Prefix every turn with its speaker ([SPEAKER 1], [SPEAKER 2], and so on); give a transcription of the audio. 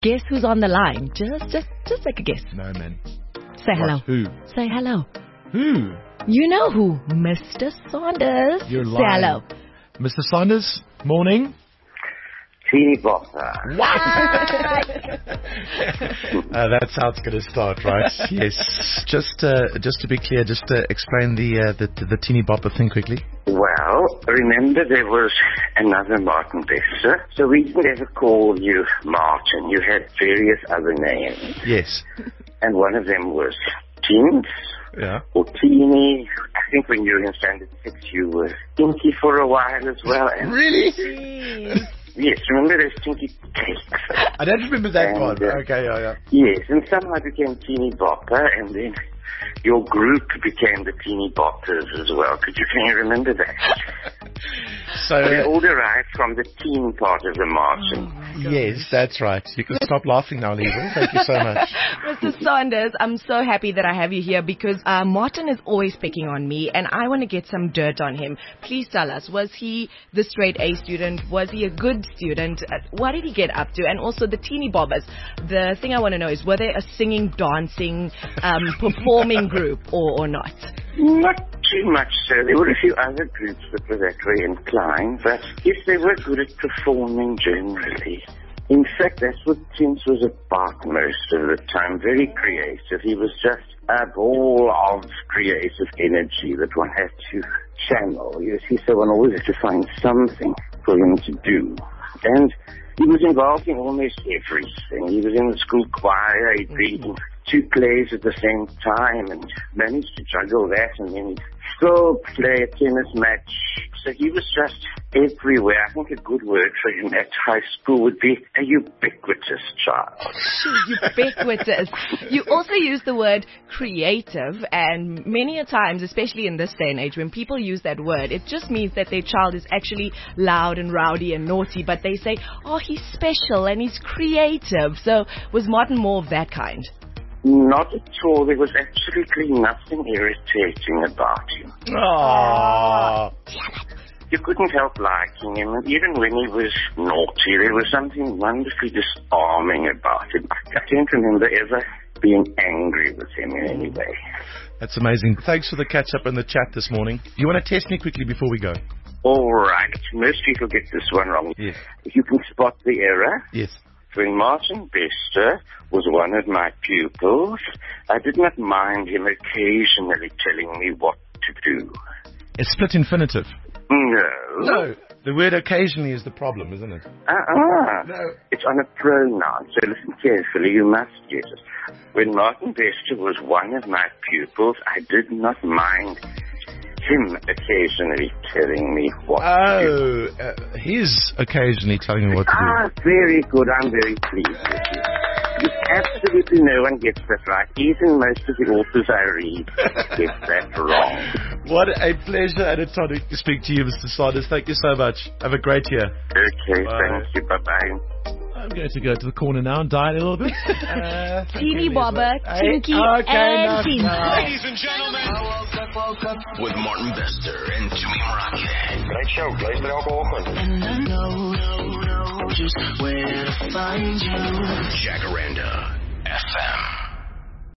[SPEAKER 1] Guess who's on the line? Just take a guess.
[SPEAKER 2] No, man.
[SPEAKER 1] Say hello.
[SPEAKER 2] What? Who?
[SPEAKER 1] Say hello.
[SPEAKER 2] Who?
[SPEAKER 1] You know who? Mr. Saunders.
[SPEAKER 2] You're
[SPEAKER 1] Say
[SPEAKER 2] lying.
[SPEAKER 1] hello.
[SPEAKER 2] Mr. Saunders, morning.
[SPEAKER 3] Teeny bopper.
[SPEAKER 2] That's how it's going to start, right? Yes. Just to be clear, just to explain the teeny bopper thing quickly.
[SPEAKER 3] Well, remember there was another Martin Bester, so we didn't ever call you Martin. You had various other names.
[SPEAKER 2] Yes.
[SPEAKER 3] And one of them was Teens.
[SPEAKER 2] Yeah.
[SPEAKER 3] Or Teeny. I think when you were in Standard 6, you were Tinky for a while as well. And
[SPEAKER 2] Really?
[SPEAKER 3] yes, remember those Tinky cakes?
[SPEAKER 2] I don't remember that
[SPEAKER 3] And,
[SPEAKER 2] one. Okay, yeah.
[SPEAKER 3] Yes, and somehow I became Teeny Bopper, and then your group became the Teeny Boppers as well. Can you remember that?
[SPEAKER 2] So,
[SPEAKER 3] They all derived from the teen part of the Martin.
[SPEAKER 2] yes, that's right. You can stop laughing now, Lisa. Thank you so much.
[SPEAKER 1] Mr. Saunders, I'm so happy that I have you here because Martin is always picking on me and I want to get some dirt on him. Please tell us, was he the straight A student? Was he a good student? What did he get up to? And also the teeny bobbers. The thing I want to know is, were they a singing, dancing, performing group or not?
[SPEAKER 3] Not too much so. There were a few other groups that were that way inclined, but yes, they were good at performing generally. In fact, that's what Tins was about most of the time, very creative. He was just a ball of creative energy that one had to channel. You see, so one always had to find something for him to do. And he was involved in almost everything. He was in the school choir, he'd read 2 plays at the same time and managed to juggle that, and then he'd still play a tennis match. So he was just everywhere. I think a good word for him at high school would be a ubiquitous child.
[SPEAKER 1] Ubiquitous. You also use the word creative, and many a times, especially in this day and age, when people use that word, it just means that their child is actually loud and rowdy and naughty, but they say, oh, he's special and he's creative. So was Martin more of that kind?
[SPEAKER 3] Not at all. There was absolutely nothing irritating about him.
[SPEAKER 2] Aww.
[SPEAKER 3] You couldn't help liking him, and even when he was naughty, there was something wonderfully disarming about him. I don't remember ever being angry with him in any way.
[SPEAKER 2] That's amazing. Thanks for the catch-up and the chat this morning. You want to test me quickly before we go?
[SPEAKER 3] All right. Most people get this one wrong.
[SPEAKER 2] Yes.
[SPEAKER 3] If you can spot the error.
[SPEAKER 2] Yes.
[SPEAKER 3] When Martin Bester was one of my pupils, I did not mind him occasionally telling me what to do.
[SPEAKER 2] A split infinitive.
[SPEAKER 3] No.
[SPEAKER 2] The word occasionally is the problem, isn't it?
[SPEAKER 3] No. It's on a pronoun, so listen carefully, you must get it. When Martin Bester was one of my pupils, I did not mind him occasionally telling me what to do.
[SPEAKER 2] He's occasionally telling me what to do.
[SPEAKER 3] Very good. I'm very pleased with you. Absolutely no one gets that right. Even most of the authors I read get that wrong.
[SPEAKER 2] What a pleasure and a tonic to speak to you, Mr. Saunders. Thank you so much. Have a great year.
[SPEAKER 3] Okay,
[SPEAKER 2] Bye.
[SPEAKER 3] thank you. Bye-bye.
[SPEAKER 2] I'm going to go to the corner now and diet a little bit.
[SPEAKER 1] Teeny bobber, tinky, and teeny.
[SPEAKER 4] Ladies and gentlemen, woke up with Martin Bester and Jimmy Marake.
[SPEAKER 5] Great show. Luister elke ochtend.
[SPEAKER 4] And I know just where to find you. Jacaranda FM.